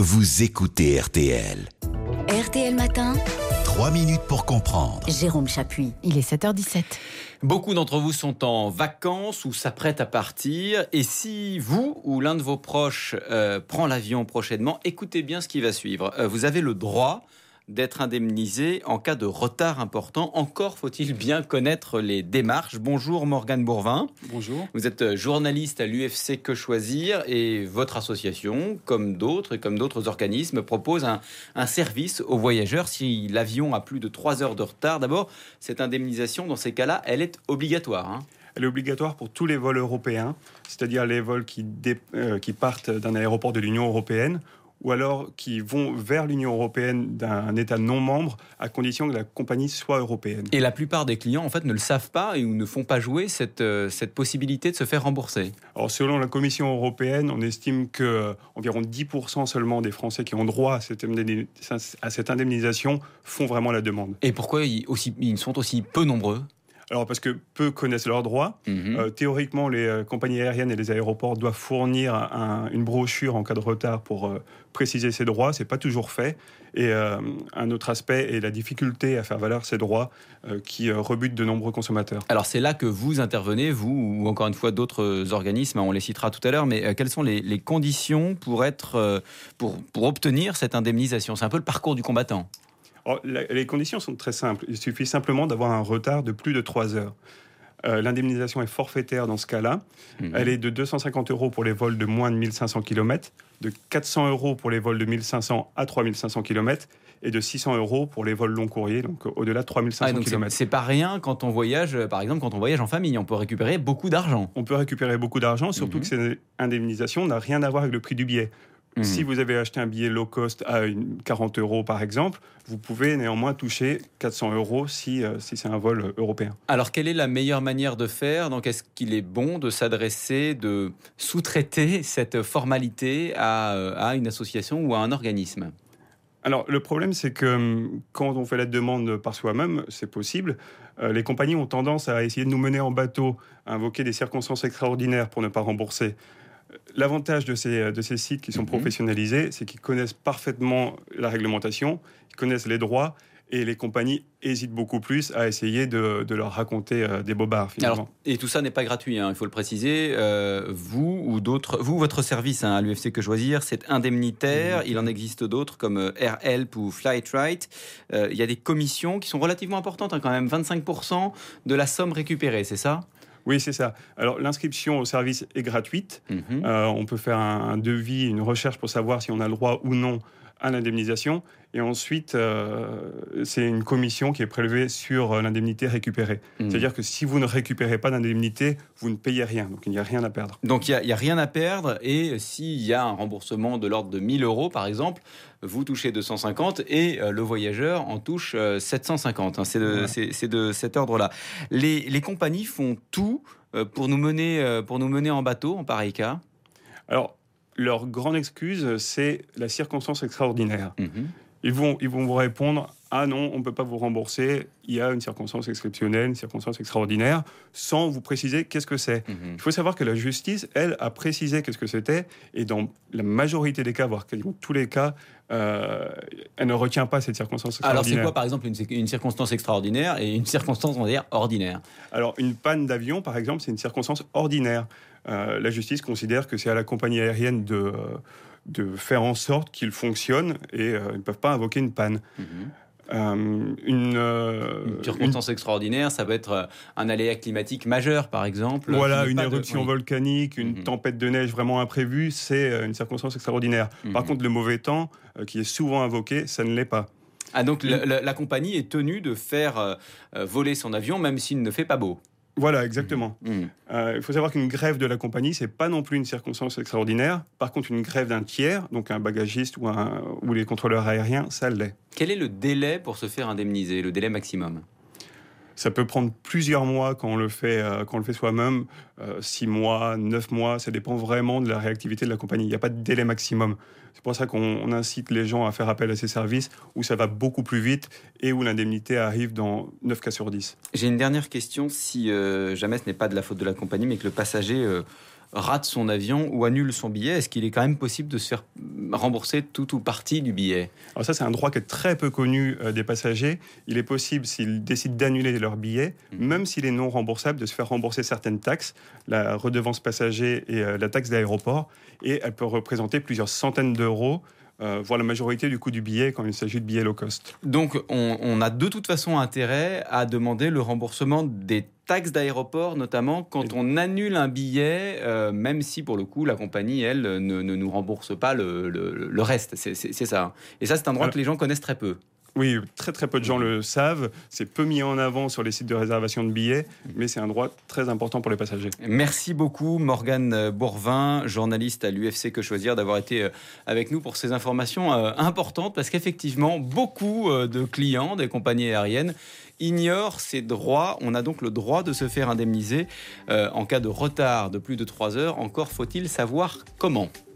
vous écoutez RTL. RTL Matin, 3 minutes pour comprendre. Jérôme Chapuis. Il est 7h17. Beaucoup d'entre vous sont en vacances ou s'apprêtent à partir. Et si vous ou l'un de vos proches prend l'avion prochainement, écoutez bien ce qui va suivre. Vous avez le droit d'être indemnisé en cas de retard important. Encore faut-il bien connaître les démarches. Bonjour Morgane Bourvin. Bonjour. Vous êtes journaliste à l'UFC Que Choisir et votre association, comme d'autres organismes, propose un service aux voyageurs si l'avion a plus de 3 heures de retard. D'abord, cette indemnisation, dans ces cas-là, elle est obligatoire, hein. Elle est obligatoire pour tous les vols européens, c'est-à-dire les vols qui partent d'un aéroport de l'Union européenne ou alors qui vont vers l'Union européenne d'un État non membre, à condition que la compagnie soit européenne. Et la plupart des clients, en fait, ne le savent pas ou ne font pas jouer cette possibilité de se faire rembourser. Alors, selon la Commission européenne, on estime qu'environ 10% seulement des Français qui ont droit à cette indemnisation font vraiment la demande. Et pourquoi ils sont aussi peu nombreux ? Alors parce que peu connaissent leurs droits. Théoriquement, les compagnies aériennes et les aéroports doivent fournir une brochure en cas de retard pour préciser ses droits. C'est pas toujours fait. Et un autre aspect est la difficulté à faire valoir ses droits qui rebute de nombreux consommateurs. Alors c'est là que vous intervenez, vous ou encore une fois d'autres organismes, on les citera tout à l'heure, mais quelles sont les conditions pour obtenir cette indemnisation ? C'est un peu le parcours du combattant. Alors, les conditions sont très simples. Il suffit simplement d'avoir un retard de plus de 3 heures. L'indemnisation est forfaitaire dans ce cas-là. Elle est de 250 € pour les vols de moins de 1500 km, de 400 € pour les vols de 1500 à 3500 km et de 600 € pour les vols long courriers, donc au-delà de 3500 km. C'est pas rien quand on voyage, par exemple, quand on voyage en famille. On peut récupérer beaucoup d'argent. On peut récupérer beaucoup d'argent, surtout que cette indemnisation n'a rien à voir avec le prix du billet. Si vous avez acheté un billet low cost à 40 € par exemple, vous pouvez néanmoins toucher 400 € si c'est un vol européen. Alors quelle est la meilleure manière de faire ? Donc est-ce qu'il est bon de s'adresser, de sous-traiter cette formalité à une association ou à un organisme ? Alors le problème c'est que quand on fait la demande par soi-même, c'est possible. Les compagnies ont tendance à essayer de nous mener en bateau, à invoquer des circonstances extraordinaires pour ne pas rembourser. L'avantage de ces sites qui sont professionnalisés, c'est qu'ils connaissent parfaitement la réglementation, ils connaissent les droits, et les compagnies hésitent beaucoup plus à essayer de leur raconter des bobards, finalement. Alors, et tout ça n'est pas gratuit, il faut le préciser. Votre service à l'UFC Que Choisir, c'est indemnitaire. Il en existe d'autres comme AirHelp ou Flightright. Il y a des commissions qui sont relativement importantes, quand même, 25% de la somme récupérée, c'est ça ? Oui, c'est ça. Alors, l'inscription au service est gratuite. On peut faire un devis, une recherche pour savoir si on a le droit ou non à l'indemnisation. Et ensuite, c'est une commission qui est prélevée sur l'indemnité récupérée. C'est-à-dire que si vous ne récupérez pas d'indemnité, vous ne payez rien. Donc, il n'y a rien à perdre. Donc, il n'y a rien à perdre. Et s'il y a un remboursement de l'ordre de 1 000 €, par exemple, vous touchez 250 et le voyageur en touche 750. C'est de cet ordre-là. Les compagnies font tout pour nous mener en bateau en pareil cas. Alors, leur grande excuse, c'est la circonstance extraordinaire. Ils vont vous répondre « Ah non, on ne peut pas vous rembourser, il y a une circonstance exceptionnelle, une circonstance extraordinaire », sans vous préciser qu'est-ce que c'est. Il faut savoir que la justice, elle, a précisé qu'est-ce que c'était, et dans la majorité des cas, voire quasiment tous les cas, elle ne retient pas cette circonstance extraordinaire. Alors c'est quoi, par exemple, une circonstance extraordinaire et une circonstance, on va dire, ordinaire ? Alors une panne d'avion, par exemple, c'est une circonstance ordinaire. La justice considère que c'est à la compagnie aérienne de faire en sorte qu'il fonctionne et ils ne peuvent pas invoquer une panne. Une circonstance extraordinaire, ça peut être un aléa climatique majeur, par exemple. Voilà, une éruption volcanique, une tempête de neige vraiment imprévue, c'est une circonstance extraordinaire. Par contre, le mauvais temps, qui est souvent invoqué, ça ne l'est pas. Ah, donc la compagnie est tenue de faire voler son avion, même s'il ne fait pas beau. Voilà, exactement. Il faut savoir qu'une grève de la compagnie, c'est pas non plus une circonstance extraordinaire. Par contre, une grève d'un tiers, donc un bagagiste ou les contrôleurs aériens, ça l'est. Quel est le délai pour se faire indemniser, le délai maximum ? Ça peut prendre plusieurs mois quand on le fait soi-même, 6 mois, 9 mois, ça dépend vraiment de la réactivité de la compagnie. Il n'y a pas de délai maximum. C'est pour ça qu'on incite les gens à faire appel à ces services où ça va beaucoup plus vite et où l'indemnité arrive dans 9 cas sur 10. J'ai une dernière question. Si jamais ce n'est pas de la faute de la compagnie, mais que le passager rate son avion ou annule son billet, est-ce qu'il est quand même possible de se faire rembourser tout ou partie du billet ? Alors ça, c'est un droit qui est très peu connu des passagers. Il est possible, s'ils décident d'annuler leur billet, même s'il est non remboursable, de se faire rembourser certaines taxes, la redevance passager et la taxe d'aéroport, et elle peut représenter plusieurs centaines d'euros, voire la majorité du coût du billet quand il s'agit de billets low cost. Donc on a de toute façon intérêt à demander le remboursement des taxes d'aéroport, notamment quand on annule un billet, même si pour le coup la compagnie, elle, ne nous rembourse pas le reste. C'est ça. Et ça, c'est un droit que les gens connaissent très peu. Oui, très très peu de gens le savent. C'est peu mis en avant sur les sites de réservation de billets, mais c'est un droit très important pour les passagers. Merci beaucoup Morgane Bourvin, journaliste à l'UFC Que Choisir, d'avoir été avec nous pour ces informations importantes, parce qu'effectivement, beaucoup de clients des compagnies aériennes ignorent ces droits. On a donc le droit de se faire indemniser en cas de retard de plus de 3 heures. Encore faut-il savoir comment.